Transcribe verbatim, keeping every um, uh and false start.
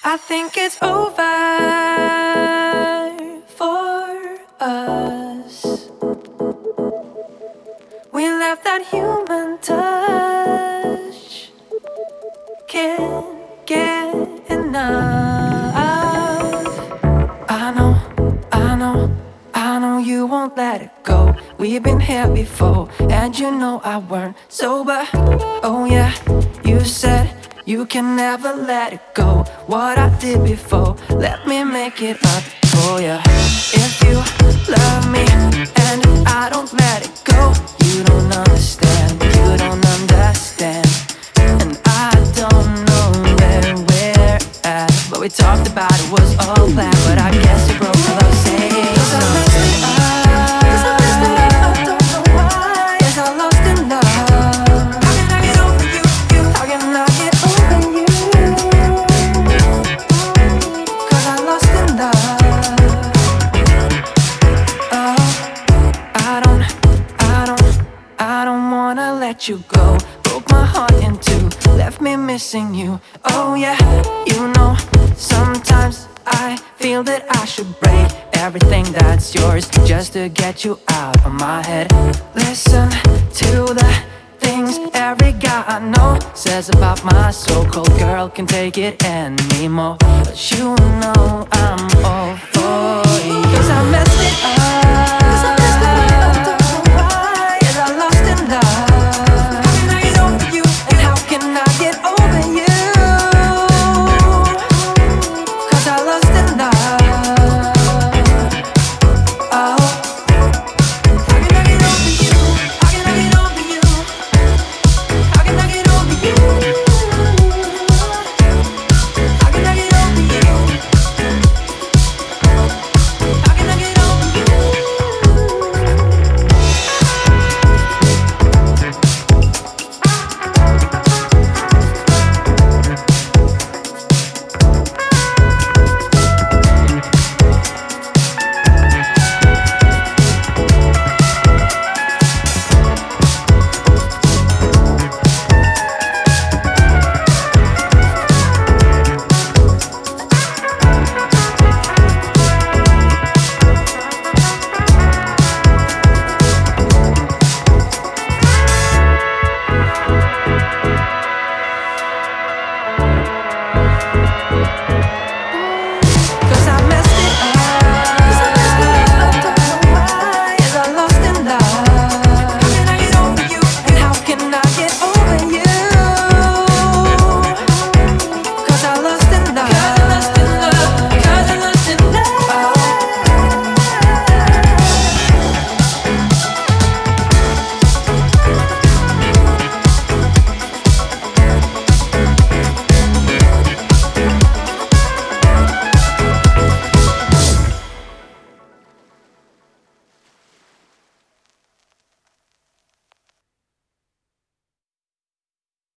I think it's over for us. We left that human touch. Can't get enough. I know, I know, I know you won't let it go. We've been here before, and you know I weren't sober. Oh yeah, you said you can never let it go. What I did before, let me make it up for you. If you love me and I don't let it go, you don't understand, you don't understand. And I don't know where we're at, but we talked about it was all planned. But I guess it broke without saying no. Let you go, broke my heart in two, left me missing you. Oh yeah, you know, sometimes I feel that I should break everything that's yours just to get you out of my head. Listen to the things every guy I know says about my so-called girl, can take it anymore. But you know I'm all for you, 'cause I messed it up.